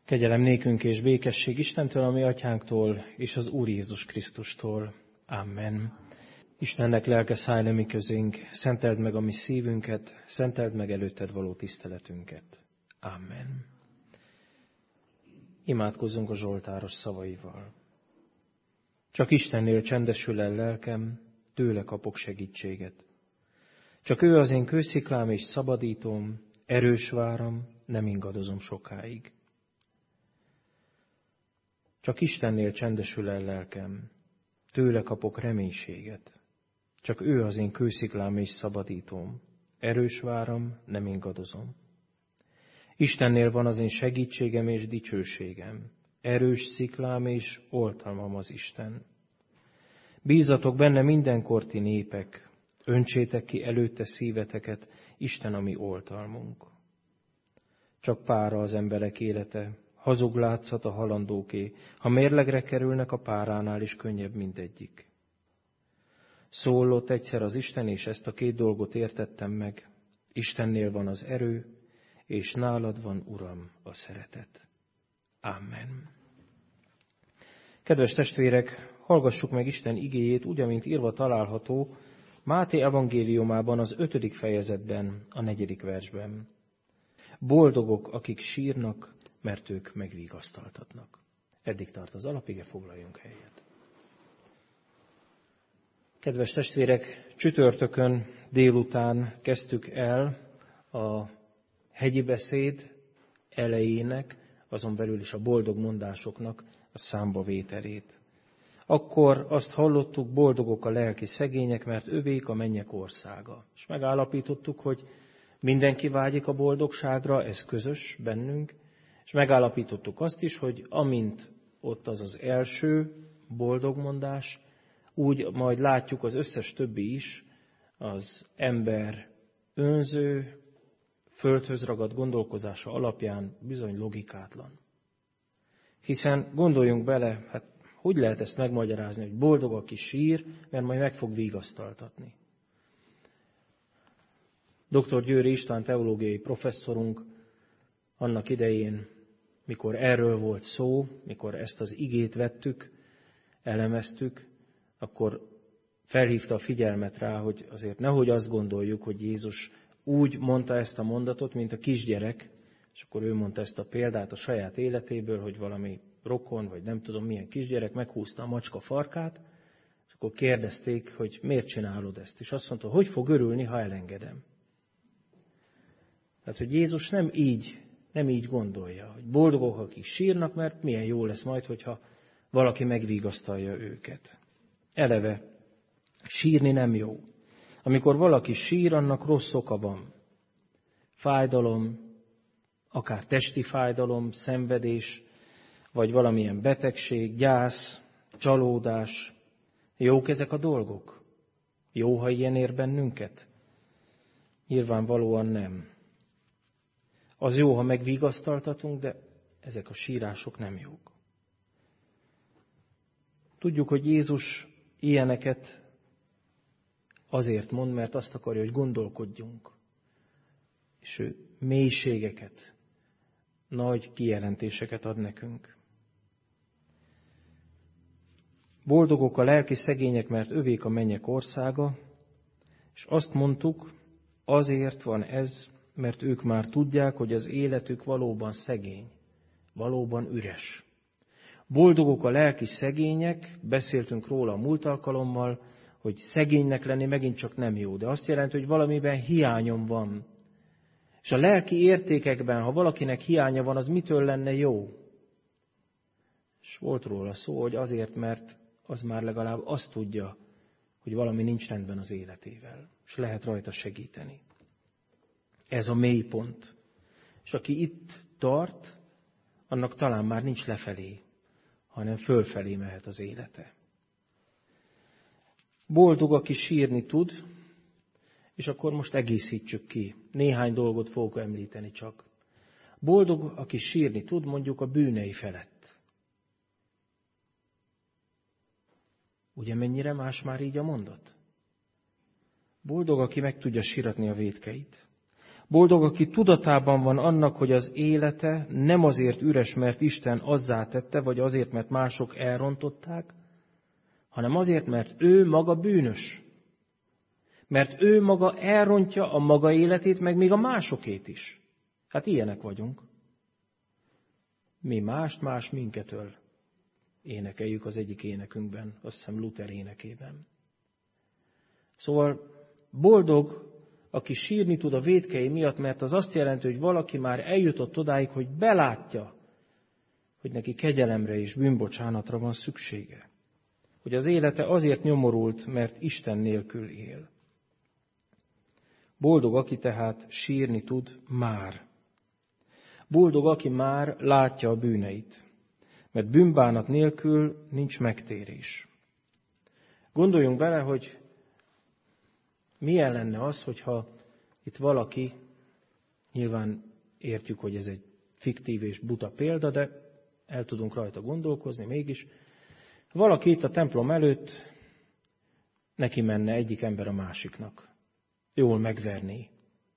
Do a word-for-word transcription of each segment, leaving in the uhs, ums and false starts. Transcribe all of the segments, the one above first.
Kegyelem nékünk és békesség Istentől, a mi atyánktól, és az Úr Jézus Krisztustól. Amen. Istennek lelke, szállj le mi közénk, szenteld meg a mi szívünket, szenteld meg előtted való tiszteletünket. Amen. Imádkozzunk a zsoltáros szavaival. Csak Istennél csendesül el lelkem, tőle kapok segítséget. Csak ő az én kősziklám és szabadítóm, erős váram, nem ingadozom sokáig. Csak Istennél csendesül el lelkem, tőle kapok reménységet. Csak ő az én kősziklám és szabadítóm, erős váram, nem ingadozom. Istennél van az én segítségem és dicsőségem, erős sziklám és oltalmam az Isten. Bízatok benne mindenkor ti népek, öntsétek ki előtte szíveteket, Isten a mi oltalmunk. Csak pára az emberek élete, hazug látszat a halandóké, ha mérlegre kerülnek, a páránál is könnyebb mindegyik. Szólott egyszer az Isten, és ezt a két dolgot értettem meg. Istennél van az erő, és nálad van, Uram, a szeretet. Amen. Kedves testvérek, hallgassuk meg Isten igéjét, úgy, amint írva található Máté evangéliumában az ötödik fejezetben, a negyedik versben. Boldogok, akik sírnak, mert ők megvigasztaltatnak. Eddig tart az alapige, foglaljunk helyet. Kedves testvérek, csütörtökön délután kezdtük el a hegyi beszéd elejének, azon belül is a boldog mondásoknak a számbavételét. Akkor azt hallottuk, boldogok a lelki szegények, mert övék a mennyek országa. És megállapítottuk, hogy mindenki vágyik a boldogságra, ez közös bennünk, és megállapítottuk azt is, hogy amint ott az az első boldogmondás, úgy majd látjuk az összes többi is, az ember önző, földhöz ragadt gondolkozása alapján bizony logikátlan. Hiszen gondoljunk bele, hát hogy lehet ezt megmagyarázni, hogy boldog, aki sír, mert majd meg fog vigasztaltatni. doktor Győri István teológiai professzorunk annak idején, mikor erről volt szó, mikor ezt az igét vettük, elemeztük, akkor felhívta a figyelmet rá, hogy azért nehogy azt gondoljuk, hogy Jézus úgy mondta ezt a mondatot, mint a kisgyerek, és akkor ő mondta ezt a példát a saját életéből, hogy valami rokon, vagy nem tudom milyen kisgyerek meghúzta a macska farkát, és akkor kérdezték, hogy miért csinálod ezt. És azt mondta, hogy fog örülni, ha elengedem. Tehát, hogy Jézus nem így, nem így gondolja, hogy boldogok, akik sírnak, mert milyen jó lesz majd, hogyha valaki megvigasztalja őket. Eleve, sírni nem jó. Amikor valaki sír, annak rossz oka van. Fájdalom, akár testi fájdalom, szenvedés, vagy valamilyen betegség, gyász, csalódás. Jók ezek a dolgok? Jó, ha ilyen ér bennünket? Nyilvánvalóan nem. Az jó, ha megvigasztaltatunk, de ezek a sírások nem jók. Tudjuk, hogy Jézus ilyeneket azért mond, mert azt akarja, hogy gondolkodjunk. És ő mélységeket, nagy kijelentéseket ad nekünk. Boldogok a lelki szegények, mert övék a mennyek országa, és azt mondtuk, azért van ez, mert ők már tudják, hogy az életük valóban szegény, valóban üres. Boldogok a lelki szegények, beszéltünk róla a múlt alkalommal, hogy szegénynek lenni megint csak nem jó, de azt jelenti, hogy valamiben hiányom van. És a lelki értékekben, ha valakinek hiánya van, az mitől lenne jó? És volt róla szó, hogy azért, mert az már legalább azt tudja, hogy valami nincs rendben az életével, és lehet rajta segíteni. Ez a mélypont. És aki itt tart, annak talán már nincs lefelé, hanem fölfelé mehet az élete. Boldog, aki sírni tud, és akkor most egészítsük ki. Néhány dolgot fogok említeni csak. Boldog, aki sírni tud, mondjuk a bűnei felett. Ugye mennyire más már így a mondat? Boldog, aki meg tudja síratni a vétkeit. Boldog, aki tudatában van annak, hogy az élete nem azért üres, mert Isten azzá tette, vagy azért, mert mások elrontották, hanem azért, mert ő maga bűnös. Mert ő maga elrontja a maga életét, meg még a másokét is. Hát ilyenek vagyunk. Mi mást más minketől énekeljük az egyik énekünkben, azt hiszem Luther énekében. Szóval boldog, aki sírni tud a vétkei miatt, mert az azt jelenti, hogy valaki már eljutott odáig, hogy belátja, hogy neki kegyelemre és bűnbocsánatra van szüksége. Hogy az élete azért nyomorult, mert Isten nélkül él. Boldog, aki tehát sírni tud már. Boldog, aki már látja a bűneit, mert bűnbánat nélkül nincs megtérés. Gondoljunk bele, hogy milyen lenne az, hogyha itt valaki, nyilván értjük, hogy ez egy fiktív és buta példa, de el tudunk rajta gondolkozni mégis, valaki itt a templom előtt neki menne egyik ember a másiknak. Jól megverné.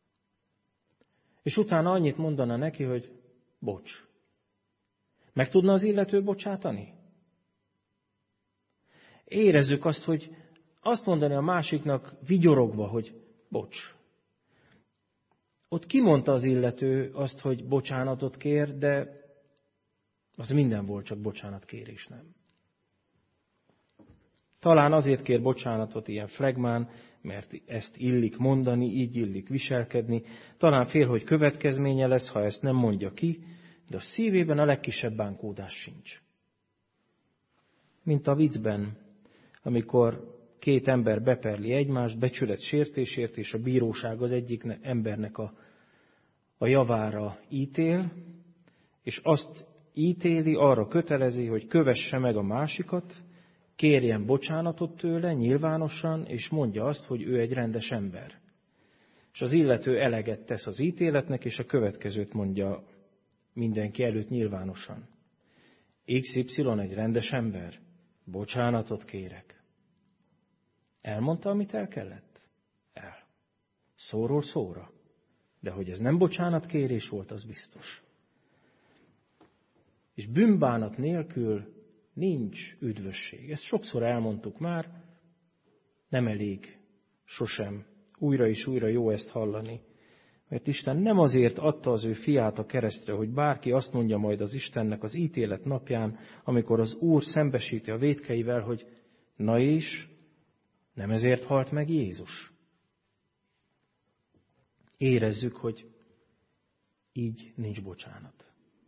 És utána annyit mondana neki, hogy bocs. Meg tudna az illető bocsátani? Érezzük azt, hogy azt mondani a másiknak vigyorogva, hogy bocs. Ott kimondta az illető azt, hogy bocsánatot kér, de az minden volt, csak bocsánatkérés nem. Talán azért kér bocsánatot ilyen flegmán, mert ezt illik mondani, így illik viselkedni. Talán fél, hogy következménye lesz, ha ezt nem mondja ki, de a szívében a legkisebb bánkódás sincs. Mint a viccben, amikor két ember beperli egymást becsület sértésért, és a bíróság az egyik embernek a, a javára ítél, és azt ítéli, arra kötelezi, hogy kövesse meg a másikat, kérjen bocsánatot tőle nyilvánosan, és mondja azt, hogy ő egy rendes ember. És az illető eleget tesz az ítéletnek, és a következőt mondja mindenki előtt nyilvánosan. iksz ipszilon egy rendes ember, bocsánatot kérek. Elmondta, amit el kellett? El. Szóról szóra. De hogy ez nem bocsánatkérés volt, az biztos. És bűnbánat nélkül nincs üdvösség. Ezt sokszor elmondtuk már, nem elég sosem. Újra és újra jó ezt hallani. Mert Isten nem azért adta az ő fiát a keresztre, hogy bárki azt mondja majd az Istennek az ítélet napján, amikor az Úr szembesíti a vétkeivel, hogy na és, nem ezért halt meg Jézus. Érezzük, hogy így nincs bocsánat.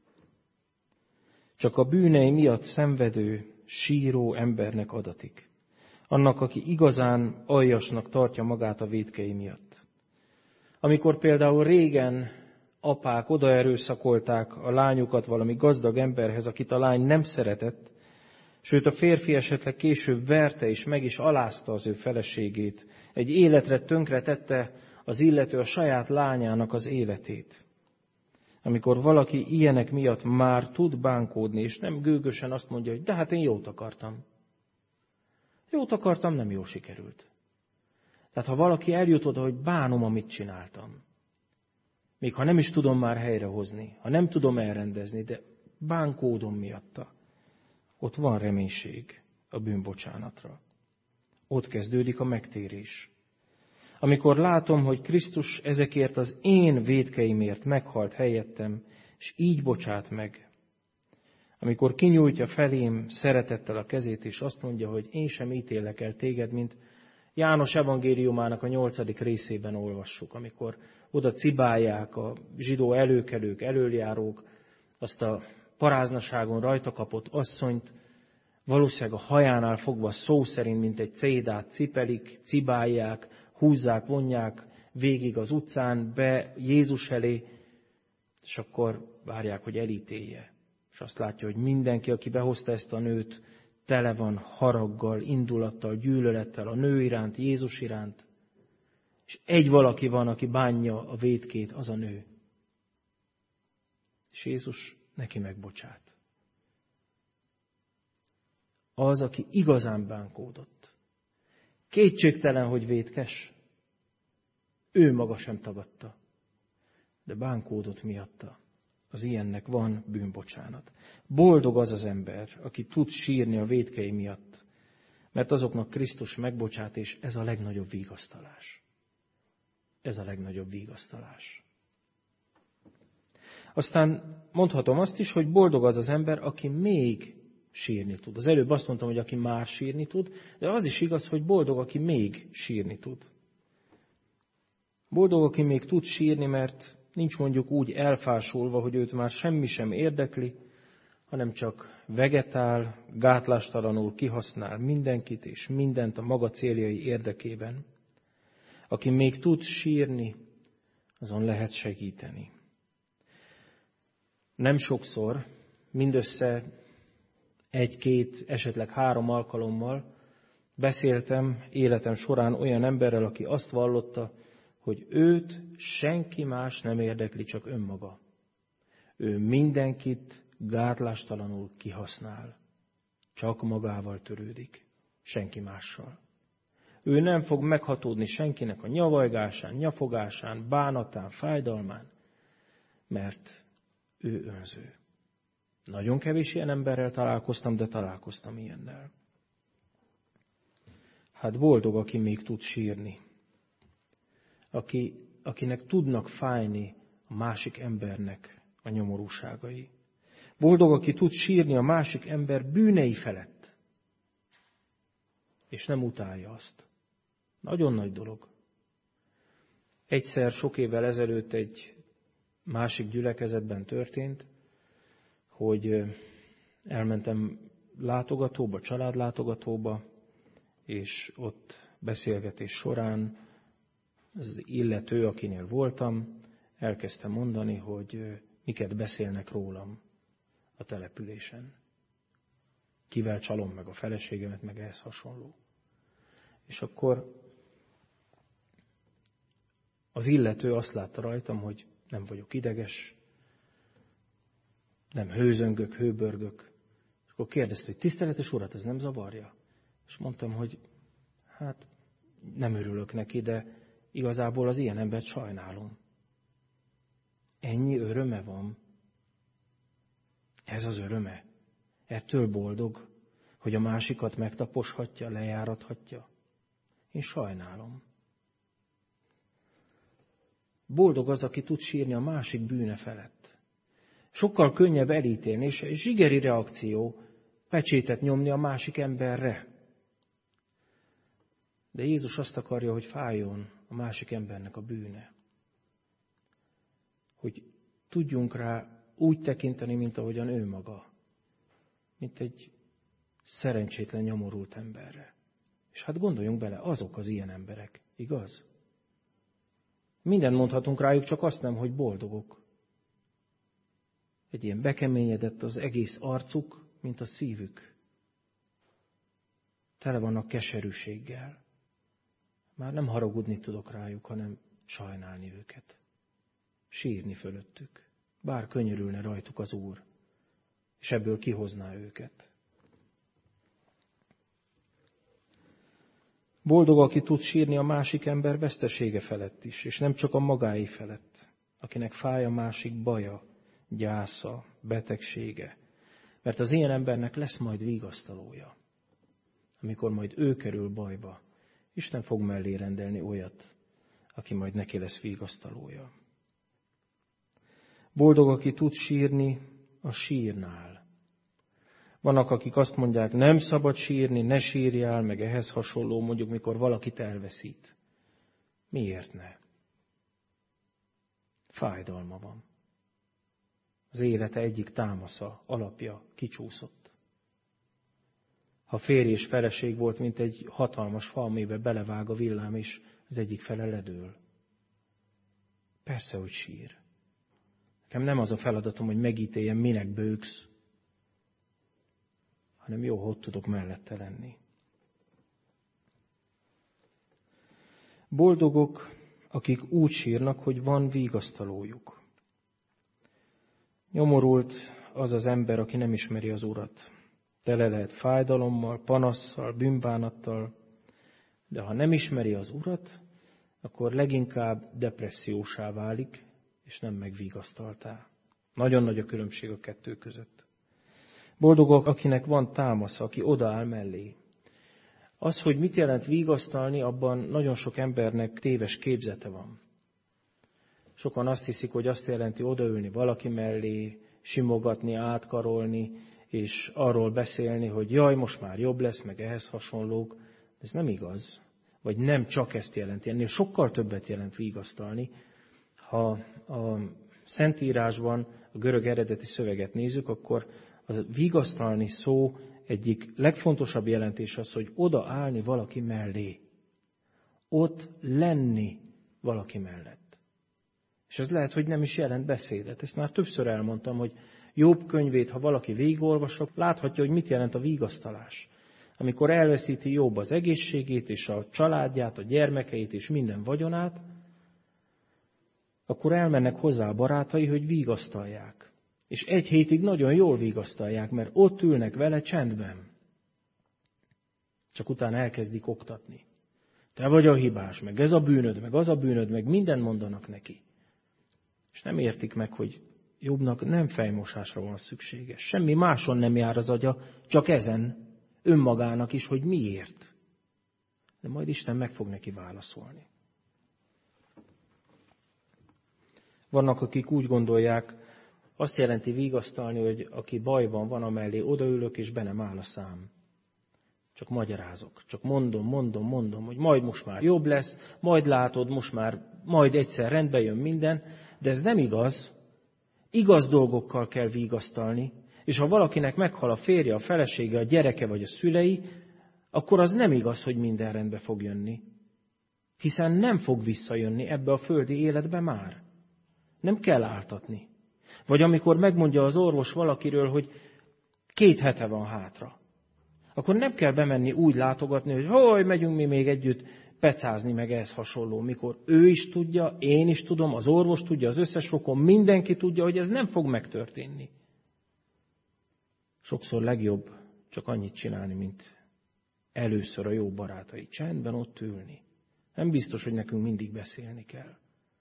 Csak a bűnei miatt szenvedő, síró embernek adatik. Annak, aki igazán aljasnak tartja magát a vétkei miatt. Amikor például régen apák odaerőszakolták a lányukat valami gazdag emberhez, akit a lány nem szeretett, sőt a férfi esetleg később verte és meg is alázta az ő feleségét, egy életre tönkretette az illető a saját lányának az életét. Amikor valaki ilyenek miatt már tud bánkódni, és nem gőgösen azt mondja, hogy de hát én jót akartam. Jót akartam, nem jól sikerült. Tehát ha valaki eljut oda, hogy bánom, amit csináltam, még ha nem is tudom már helyrehozni, ha nem tudom elrendezni, de bánkódom miatta, ott van reménység a bűnbocsánatra. Ott kezdődik a megtérés. Amikor látom, hogy Krisztus ezekért az én vétkeimért meghalt helyettem, és így bocsát meg. Amikor kinyújtja felém szeretettel a kezét, és azt mondja, hogy én sem ítélek el téged, mint János evangéliumának a nyolcadik részében olvassuk, amikor oda cibálják a zsidó előkelők, elöljárók, azt a paráznaságon rajta kapott asszonyt, valószínűleg a hajánál fogva szó szerint, mint egy cédát cipelik, cibálják, húzzák, vonják végig az utcán be Jézus elé, és akkor várják, hogy elítélje. És azt látja, hogy mindenki, aki behozta ezt a nőt, tele van haraggal, indulattal, gyűlölettel a nő iránt, Jézus iránt. És egy valaki van, aki bánja a vétkét, az a nő. És Jézus neki megbocsát. Az, aki igazán bánkódott. Kétségtelen, hogy vétkes. Ő maga sem tagadta. de bánkódott miatta. Az ilyennek van bűnbocsánat. Boldog az az ember, aki tud sírni a vétkei miatt, mert azoknak Krisztus megbocsát, és ez a legnagyobb vigasztalás. Ez a legnagyobb vigasztalás. Aztán mondhatom azt is, hogy boldog az az ember, aki még sírni tud. Az előbb azt mondtam, hogy aki már sírni tud, de az is igaz, hogy boldog, aki még sírni tud. Boldog, aki még tud sírni, mert nincs mondjuk úgy elfásulva, hogy őt már semmi sem érdekli, hanem csak vegetál, gátlástalanul kihasznál mindenkit és mindent a maga céljai érdekében. Aki még tud sírni, azon lehet segíteni. Nem sokszor, mindössze egy-két, esetleg három alkalommal beszéltem életem során olyan emberrel, aki azt vallotta, hogy őt senki más nem érdekli, csak önmaga. Ő mindenkit gátlástalanul kihasznál. Csak magával törődik, senki mással. Ő nem fog meghatódni senkinek a nyavajgásán, nyafogásán, bánatán, fájdalmán, mert ő önző. Nagyon kevés ilyen emberrel találkoztam, de találkoztam ilyennel. Hát boldog, aki még tud sírni. Aki, akinek tudnak fájni a másik embernek a nyomorúságai. Boldog, aki tud sírni a másik ember bűnei felett, és nem utálja azt. Nagyon nagy dolog. Egyszer sok évvel ezelőtt egy másik gyülekezetben történt, hogy elmentem látogatóba, családlátogatóba, és ott beszélgetés során az illető, akinél voltam, elkezdte mondani, hogy miket beszélnek rólam a településen. Kivel csalom meg a feleségemet, meg ehhez hasonló. És akkor az illető azt látta rajtam, hogy nem vagyok ideges, nem hőzöngök, hőbörgök. És akkor kérdezte, hogy tiszteletes urat, ez nem zavarja? És mondtam, hogy hát nem örülök neki, de igazából az ilyen embert sajnálom. Ennyi öröme van. Ez az öröme. Ettől boldog, hogy a másikat megtaposhatja, lejárathatja. Én sajnálom. Boldog az, aki tud sírni a másik bűne felett. Sokkal könnyebb elítélni, és zsigeri reakció pecsétet nyomni a másik emberre. De Jézus azt akarja, hogy fájjon a másik embernek a bűne. Hogy tudjunk rá úgy tekinteni, mint ahogyan ő maga. Mint egy szerencsétlen, nyomorult emberre. És hát gondoljunk bele, azok az ilyen emberek, igaz? Minden mondhatunk rájuk, csak azt nem, hogy boldogok. Egy ilyen bekeményedett az egész arcuk, mint a szívük. Tele vannak keserűséggel. Már nem haragudni tudok rájuk, hanem sajnálni őket. Sírni fölöttük. Bár könyörülne rajtuk az Úr, és ebből kihozná őket. Boldog, aki tud sírni a másik ember vesztesége felett is, és nem csak a magái felett, akinek fáj a másik baja, gyásza, betegsége. Mert az ilyen embernek lesz majd vigasztalója. Amikor majd ő kerül bajba, Isten fog mellé rendelni olyat, aki majd neki lesz vigasztalója. Boldog, aki tud sírni a sírnál. Vannak, akik azt mondják, nem szabad sírni, ne sírjál, meg ehhez hasonló, mondjuk, mikor valakit elveszít. Miért ne? Fájdalma van. Az élete egyik támasza, alapja kicsúszott. Ha férj és feleség volt, mint egy hatalmas fa, amiben belevág a villám, és az egyik fele ledől. Persze, hogy sír. Nekem nem az a feladatom, hogy megítéljem, minek bőgsz, hanem jó, hogy tudok mellette lenni. Boldogok, akik úgy sírnak, hogy van vigasztalójuk. Nyomorult az az ember, aki nem ismeri az Urat. Tele lehet fájdalommal, panasszal, bűnbánattal, de ha nem ismeri az Urat, akkor leginkább depressziósá válik, és nem megvigasztaltál. Nagyon nagy a különbség a kettő között. Boldogok, akinek van támasza, aki odaáll mellé. Az, hogy mit jelent vigasztalni, abban nagyon sok embernek téves képzete van. Sokan azt hiszik, hogy azt jelenti odaülni valaki mellé, simogatni, átkarolni, és arról beszélni, hogy jaj, most már jobb lesz, meg ehhez hasonlók. Ez nem igaz. Vagy nem csak ezt jelenti. Ennél sokkal többet jelent vigasztalni. Ha a Szentírásban a görög eredeti szöveget nézzük, akkor a vigasztalni szó egyik legfontosabb jelentés az, hogy odaállni valaki mellé. Ott lenni valaki mellett. És ez lehet, hogy nem is jelent beszédet. Ezt már többször elmondtam, hogy Jobb könyvét, ha valaki végigolvasok, láthatja, hogy mit jelent a vigasztalás. Amikor elveszíti Jobb az egészségét, és a családját, a gyermekeit, és minden vagyonát, akkor elmennek hozzá a barátai, hogy vigasztalják. És egy hétig nagyon jól vigasztalják, mert ott ülnek vele csendben. Csak utána elkezdik oktatni. Te vagy a hibás, meg ez a bűnöd, meg az a bűnöd, meg mindent mondanak neki. És nem értik meg, hogy Jobbnak nem fejmosásra van szüksége. Semmi máson nem jár az agya, csak ezen, önmagának is, hogy miért. De majd Isten meg fog neki válaszolni. Vannak, akik úgy gondolják, azt jelenti vigasztalni, hogy aki bajban van, amellé odaülök, és be nem áll a szám. Csak magyarázok, csak mondom, mondom, mondom, hogy majd most már jobb lesz, majd látod, most már majd egyszer rendbe jön minden, de ez nem igaz. Igaz dolgokkal kell vigasztalni, és ha valakinek meghal a férje, a felesége, a gyereke vagy a szülei, akkor az nem igaz, hogy minden rendbe fog jönni. Hiszen nem fog visszajönni ebbe a földi életbe már. Nem kell áltatni. Vagy amikor megmondja az orvos valakiről, hogy két hete van hátra, akkor nem kell bemenni úgy látogatni, hogy hogy megyünk mi még együtt pecázni, meg ehhez hasonló. Mikor ő is tudja, én is tudom, az orvos tudja, az összes rokon, mindenki tudja, hogy ez nem fog megtörténni. Sokszor legjobb csak annyit csinálni, mint először a jó barátai. Csendben ott ülni. Nem biztos, hogy nekünk mindig beszélni kell.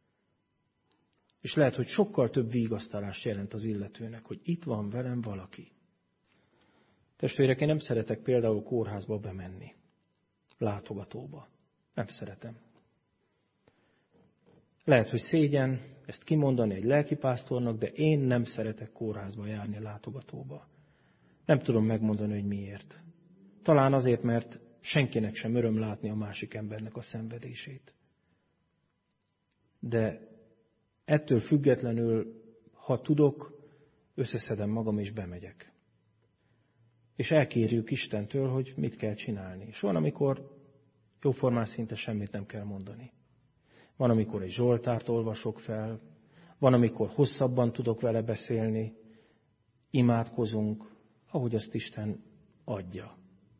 És lehet, hogy sokkal több vigasztalást jelent az illetőnek, hogy itt van velem valaki. Testvérek, én nem szeretek például kórházba bemenni, látogatóba. Nem szeretem. Lehet, hogy szégyen ezt kimondani egy lelkipásztornak, de én nem szeretek kórházba járni, látogatóba. Nem tudom megmondani, hogy miért. Talán azért, mert senkinek sem öröm látni a másik embernek a szenvedését. De ettől függetlenül, ha tudok, összeszedem magam és bemegyek. És elkérjük Istentől, hogy mit kell csinálni. És van, amikor jóformán szinte semmit nem kell mondani. Van, amikor egy zsoltárt olvasok fel, van, amikor hosszabban tudok vele beszélni, imádkozunk, ahogy azt Isten adja.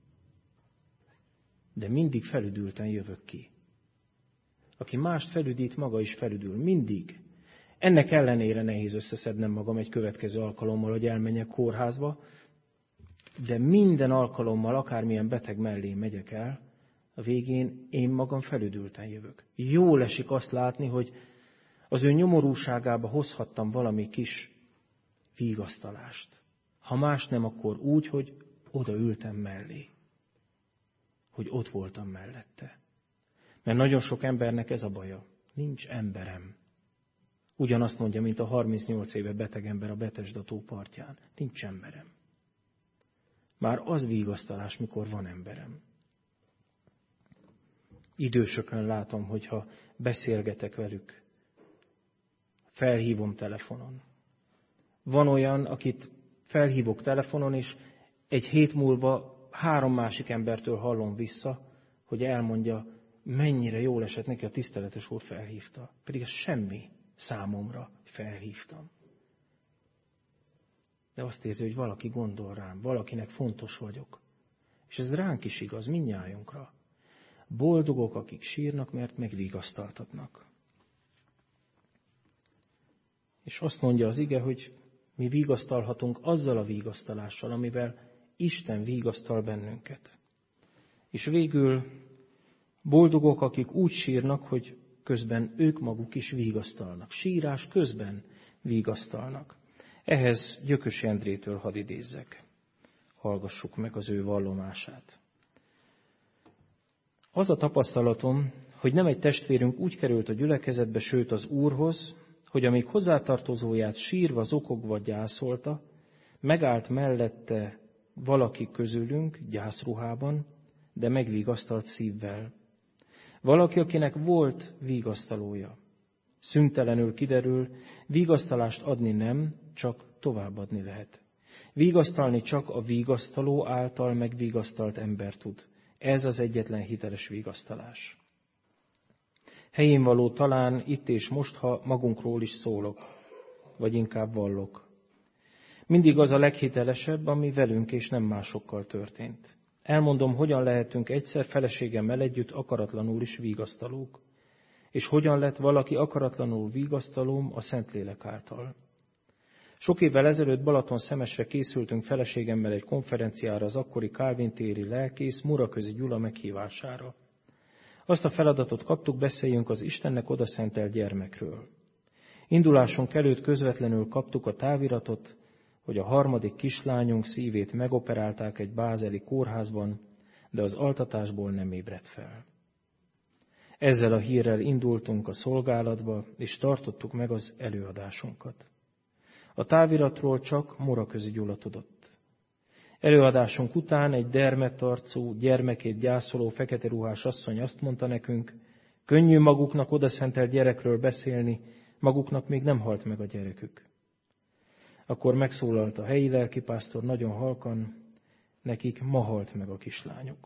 De mindig felüdülten jövök ki. Aki mást felüdít, maga is felüdül. Mindig. Ennek ellenére nehéz összeszednem magam egy következő alkalommal, hogy elmenjek kórházba, de minden alkalommal, akármilyen beteg mellé megyek el, a végén én magam felüdülten jövök. Jól esik azt látni, hogy az ő nyomorúságába hozhattam valami kis vigasztalást. Ha más nem, akkor úgy, hogy oda ültem mellé. Hogy ott voltam mellette. Mert nagyon sok embernek ez a baja. Nincs emberem. Ugyanazt mondja, mint a harmincnyolc éve beteg ember a Betesda tó partján. Nincs emberem. Már az vigasztalás, mikor van emberem. Idősökön látom, hogyha beszélgetek velük, felhívom telefonon. Van olyan, akit felhívok telefonon, és egy hét múlva három másik embertől hallom vissza, hogy elmondja, mennyire jól esett neki, a tiszteletes úr felhívta. Pedig ez semmi számomra, felhívtam. De azt érzi, hogy valaki gondol rám, valakinek fontos vagyok. És ez ránk is igaz, mindnyájunkra. Boldogok, akik sírnak, mert megvigasztaltatnak. És azt mondja az ige, hogy mi vigasztalhatunk azzal a vigasztalással, amivel Isten vigasztal bennünket. És végül boldogok, akik úgy sírnak, hogy közben ők maguk is vigasztalnak. Sírás közben vigasztalnak. Ehhez Gyökös Endrétől hadd idézzek. Hallgassuk meg az ő vallomását. Az a tapasztalatom, hogy nem egy testvérünk úgy került a gyülekezetbe, sőt az Úrhoz, hogy amíg hozzátartozóját sírva, zokogva gyászolta, megállt mellette valaki közülünk gyászruhában, de megvigasztalt szívvel. Valaki, akinek volt vigasztalója. Szüntelenül kiderül, vigasztalást adni nem, csak továbbadni lehet. Vigasztalni csak a vigasztaló által megvigasztalt ember tud. Ez az egyetlen hiteles vigasztalás. Helyén való talán itt és most, ha magunkról is szólok, vagy inkább vallok. Mindig az a leghitelesebb, ami velünk és nem másokkal történt. Elmondom, hogyan lehetünk egyszer feleségemmel együtt akaratlanul is vigasztalók, és hogyan lett valaki akaratlanul vigasztalóm a Szentlélek által. Sok évvel ezelőtt Balatonszemesre készültünk feleségemmel egy konferenciára az akkori Kálvin téri lelkész Muraközi Gyula meghívására. Azt a feladatot kaptuk, beszéljünk az Istennek odaszentelt gyermekről. Indulásunk előtt közvetlenül kaptuk a táviratot, hogy a harmadik kislányunk szívét megoperálták egy bázeli kórházban, de az altatásból nem ébredt fel. Ezzel a hírrel indultunk a szolgálatba, és tartottuk meg az előadásunkat. A táviratról csak Muraközi Gyula tudott. Előadásunk után egy dermedtarcú, gyermekét gyászoló, fekete ruhás asszony azt mondta nekünk, könnyű maguknak odaszentelt gyerekről beszélni, maguknak még nem halt meg a gyerekük. Akkor megszólalt a helyi lelkipásztor nagyon halkan, nekik ma halt meg a kislányuk.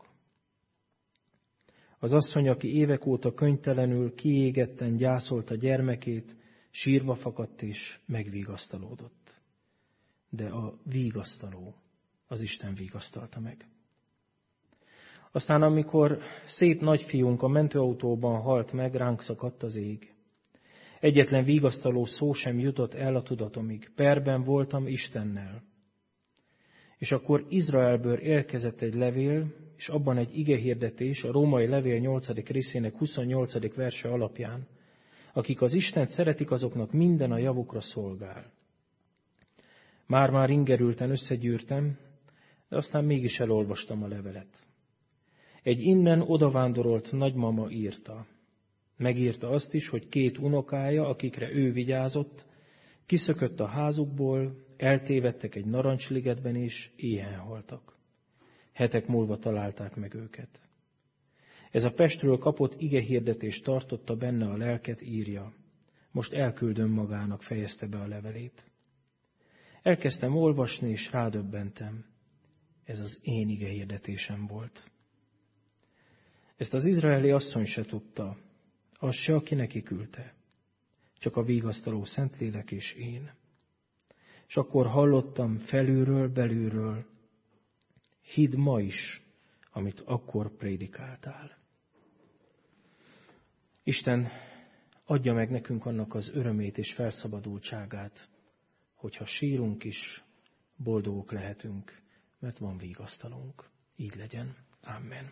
Az asszony, aki évek óta könytelenül, kiégetten gyászolta gyermekét, sírva fakadt és megvigasztalódott. De a vigasztaló, az Isten vigasztalta meg. Aztán, amikor szép nagyfiunk a mentőautóban halt meg, ránk szakadt az ég. Egyetlen vigasztaló szó sem jutott el a tudatomig. Perben voltam Istennel. És akkor Izraelből érkezett egy levél, és abban egy igehirdetés a római levél nyolcadik részének huszonnyolcadik verse alapján. Akik az Istent szeretik, azoknak minden a javukra szolgál. Már-már ingerülten összegyűrtem, de aztán mégis elolvastam a levelet. Egy innen odavándorolt nagymama írta. Megírta azt is, hogy két unokája, akikre ő vigyázott, kiszökött a házukból, eltévedtek egy narancsligetben és éhen haltak. Hetek múlva találták meg őket. Ez a Pestről kapott igehirdetést tartotta benne a lelket, írja. Most elküldöm magának, fejezte be a levelét. Elkezdtem olvasni, és rádöbbentem. Ez az én igehirdetésem volt. Ezt az izraeli asszony se tudta, az se, aki neki küldte. Csak a vigasztaló Szentlélek és én. És akkor hallottam felülről, belülről, hidd ma is, amit akkor prédikáltál. Isten adja meg nekünk annak az örömét és felszabadultságát, hogyha sírunk is, boldogok lehetünk, mert van vigasztalónk. Így legyen. Amen.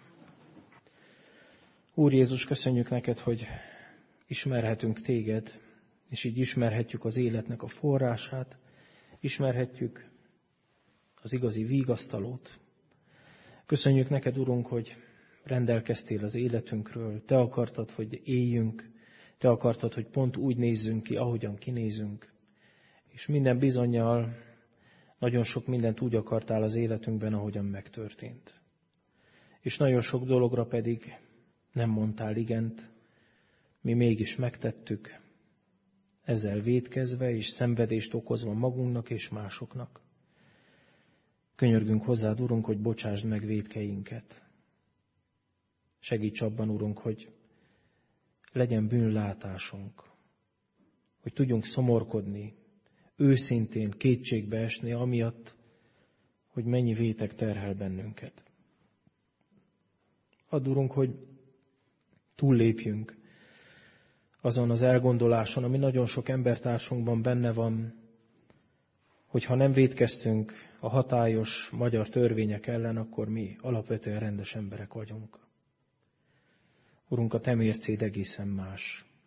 Úr Jézus, köszönjük neked, hogy ismerhetünk téged, és így ismerhetjük az életnek a forrását, ismerhetjük az igazi vigasztalót. Köszönjük neked, Urunk, hogy rendelkeztél az életünkről, te akartad, hogy éljünk, te akartad, hogy pont úgy nézzünk ki, ahogyan kinézünk. És minden bizonnyal nagyon sok mindent úgy akartál az életünkben, ahogyan megtörtént. És nagyon sok dologra pedig nem mondtál igent, mi mégis megtettük, ezzel vétkezve és szenvedést okozva magunknak és másoknak. Könyörgünk hozzád, Urunk, hogy bocsásd meg vétkeinket. Segíts abban, Urunk, hogy legyen bűnlátásunk, hogy tudjunk szomorkodni, őszintén kétségbe esni amiatt, hogy mennyi vétek terhel bennünket. Add, Urunk, hogy túllépjünk azon az elgondoláson, ami nagyon sok embertársunkban benne van, hogy ha nem vétkeztünk a hatályos magyar törvények ellen, akkor mi alapvetően rendes emberek vagyunk. Urunk, a te mércéd egészen más.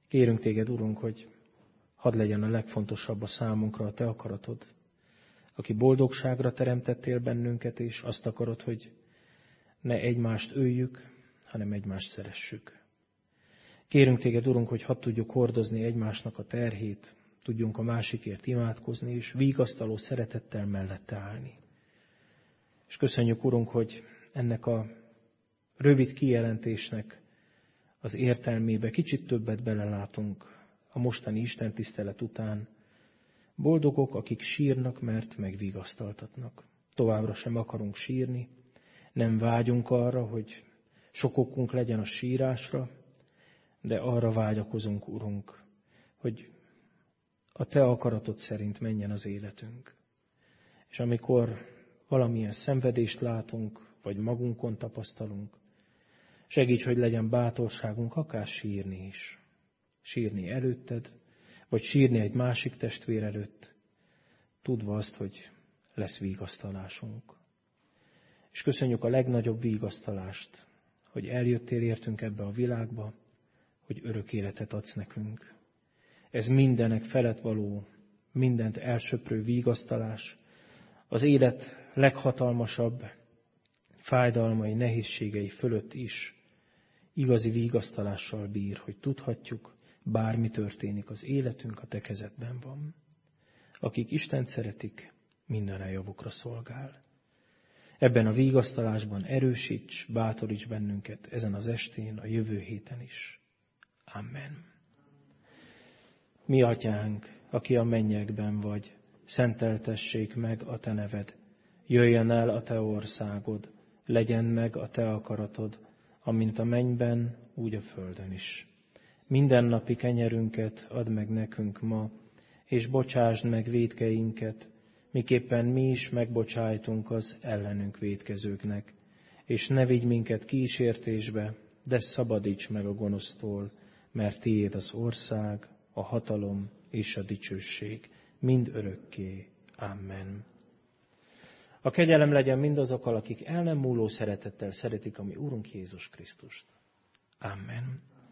Kérünk téged, Urunk, hogy hadd legyen a legfontosabb a számunkra a te akaratod, aki boldogságra teremtettél bennünket, és azt akarod, hogy ne egymást öljük, hanem egymást szeressük. Kérünk téged, Urunk, hogy hadd tudjuk hordozni egymásnak a terhét, tudjunk a másikért imádkozni, és vigasztaló szeretettel mellette állni. És köszönjük, Urunk, hogy ennek a rövid kijelentésnek az értelmébe kicsit többet belelátunk a mostani istentisztelet után. Boldogok, akik sírnak, mert megvigasztaltatnak. Továbbra sem akarunk sírni, nem vágyunk arra, hogy sok okunk legyen a sírásra, de arra vágyakozunk, Urunk, hogy a te akaratod szerint menjen az életünk. És amikor valamilyen szenvedést látunk, vagy magunkon tapasztalunk, segíts, hogy legyen bátorságunk akár sírni is. Sírni előtted, vagy sírni egy másik testvér előtt, tudva azt, hogy lesz vigasztalásunk. És köszönjük a legnagyobb vigasztalást, hogy eljöttél értünk ebbe a világba, hogy örök életet adsz nekünk. Ez mindenek felett való, mindent elsöprő vigasztalás, az élet leghatalmasabb fájdalmai, nehézségei fölött is igazi vigasztalással bír, hogy tudhatjuk, bármi történik, az életünk a te kezedben van. Akik Istent szeretik, minden a javukra szolgál. Ebben a vigasztalásban erősíts, bátoríts bennünket ezen az estén, a jövő héten is. Amen. Mi atyánk, aki a mennyekben vagy, szenteltessék meg a te neved. Jöjjön el a te országod, legyen meg a te akaratod, amint a mennyben, úgy a földön is. Mindennapi kenyerünket add meg nekünk ma, és bocsásd meg vétkeinket, miképpen mi is megbocsájtunk az ellenünk vétkezőknek. És ne vigy minket kísértésbe, de szabadíts meg a gonosztól, mert tiéd az ország, a hatalom és a dicsőség, mind örökké. Amen. A kegyelem legyen mindazokkal, akik el nem múló szeretettel szeretik a mi Úrunk Jézus Krisztust. Amen.